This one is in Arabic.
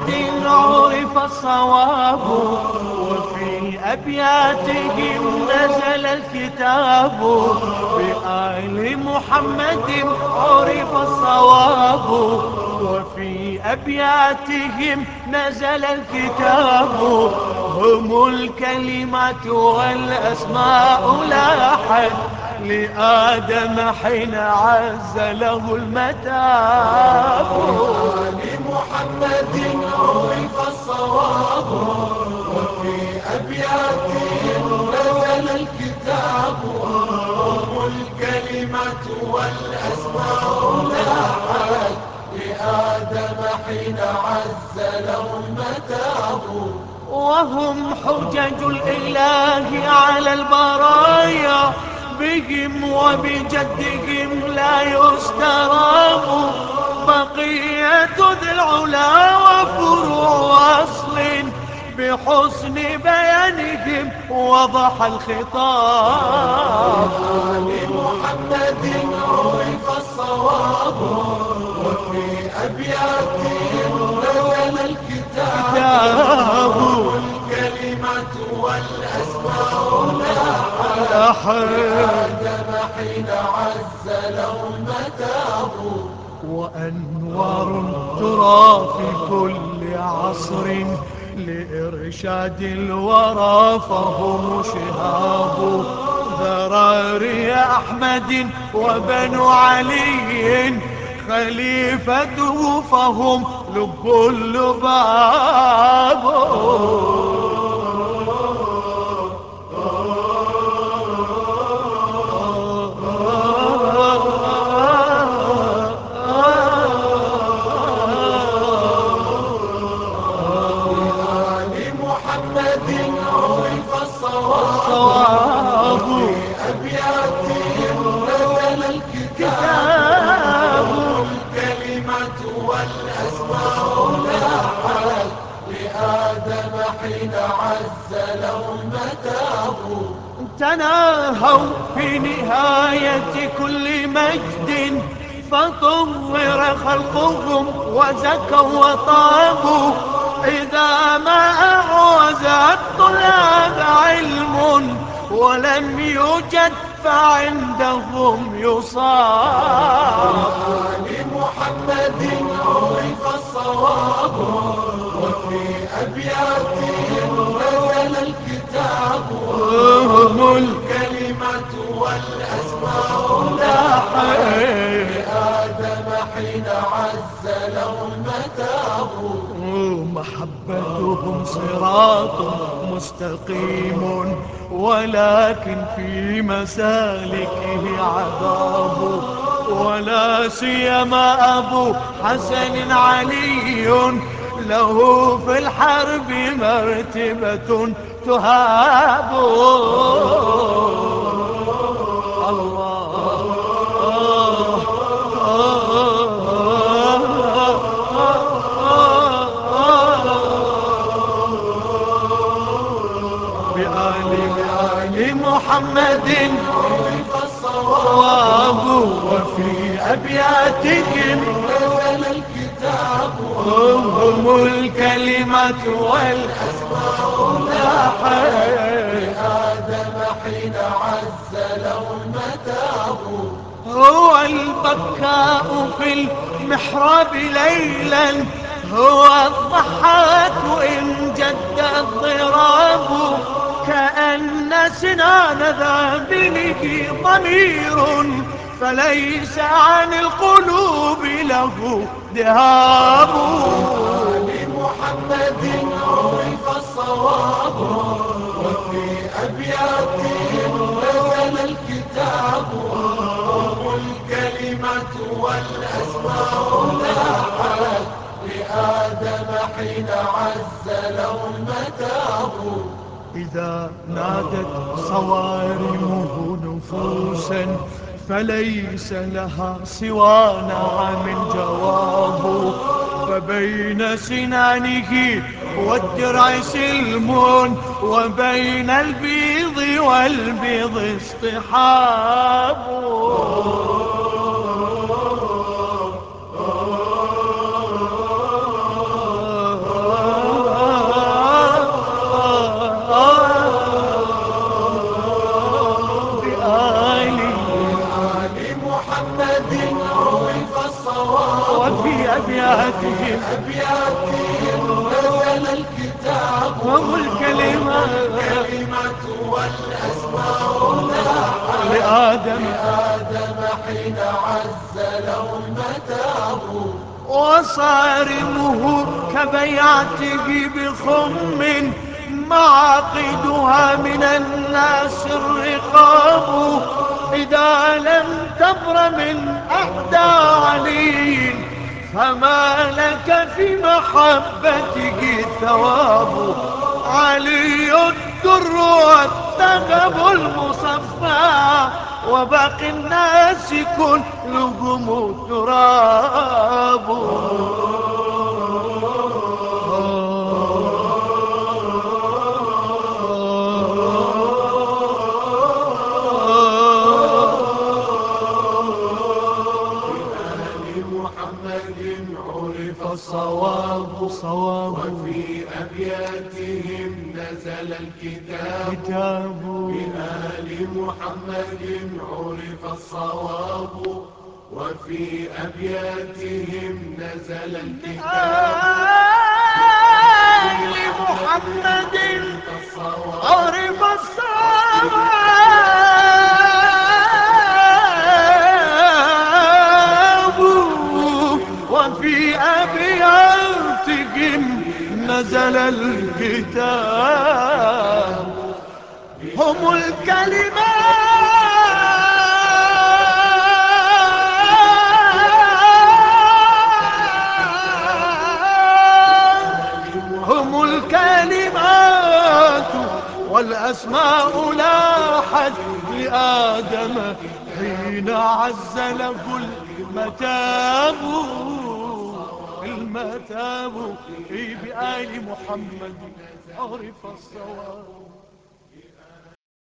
محمد عرف الصواب، وفي أبياتهم نزل الكتاب. بآل محمد عرف الصواب، وفي أبياتهم نزل الكتاب. هم الكلمات والأسماء لاحت لآدم حين عز له المتاب. لمحمد عرف الصواب، وفي أبياتهم نزل الكتاب. هم الكلمة والأسماء لاحت لآدم حين عز له المتاب. وهم حجج الإله على البرايا، بهم وبجدهم لا يستراب. بقية ذي العلا وفروع أصل، بحسن بيانهم وضح الخطاب. لمحمد عرف الصواب، وفي أبياتهم نزل الكتاب. الكلمة والأسماء لاحت لآدم حين عز له المتاب. وأنوار ترى في كل عصر لإرشاد الورى فهم شهاب. ذراري أحمد وبنو علي خليفته فهم لب اللباب. لمحمد عرف الصواب، الصواب في أبياتهم نزل الكتاب. الكلمة والأسماء لاحت لآدم حين عز له المتاب. تناهوا في نهاية كل مجد، فطهر خلقهم وزكوا وطابوا. إذا ما أعوز الطلاب علم ولم يوجد فعندهم يصاب. لمحمد عرف الصواب، وفي أبياتهم نزل الكتاب. هم الكلمة والأسماء لاحت اللاحق لآدم حين عز له المتاب. محبتهم صراط مستقيم، ولكن في مسالكه عذاب. ولا سيما أبو حسن علي له في الحرب مرتبة تهاب. الله بآل محمد عرف الصواب، صواب. وفي أبياتهم نزل الكتاب. هم الكلمة واللاحق. آدم حين عز له المتاب. هو البكاء في المحراب ليلا، هو الضحاك إن جد الضراب. كأن سنان ذابله ضمير، فليس عن القلوب له ذهاب. لمحمد عرف الصواب، وفي أبياتهم نزل الكتاب. هم الكلمة والأسماء لاحت لآدم حين عز له المتاب. إذا نادت صوارمه نفوسا فليس لها سوى نعم جواب. فبين سنانه والدرع سلم، وبين البيض والبيض اصطحاب. أبياتهم نزل الكتاب هم الكلمات والأسماء لاحت لآدم حين عز له المتاب وصارمه كبيعته بخم معاقدها من الناس الرقاب إذا لم تبر من أحدى علي فما لك في محبته ثواب. علي الدر والذهب المصفى وباقي الناس كلهم تراب. محمد عرف الصواب وفي أبياتهم نزل الكتاب بآل محمد عرف الصواب وفي أبياتهم نزل الكتاب بآل محمد عرف الصواب وفي أبياتهم نزل الكتاب. هم الكلمات والأسماء لاحت لآدم حين عز له المتاب. بآل محمد عرف الصواب.